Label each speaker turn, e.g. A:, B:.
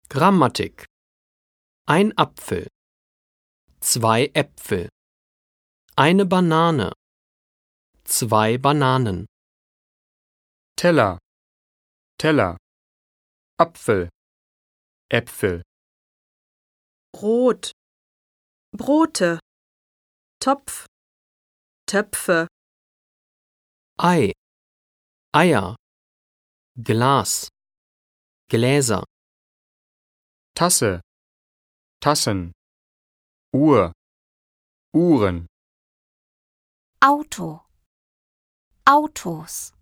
A: Grammatik: Ein Apfel, 2 Äpfel, eine Banane, 2 Bananen.
B: Teller, Teller, Apfel, Äpfel.
C: Brot, Brote, Topf, Töpfe.
A: Ei, Eier, Glas, Gläser.
B: Tasse, Tassen, Uhr, Uhren.
D: Auto, Autos.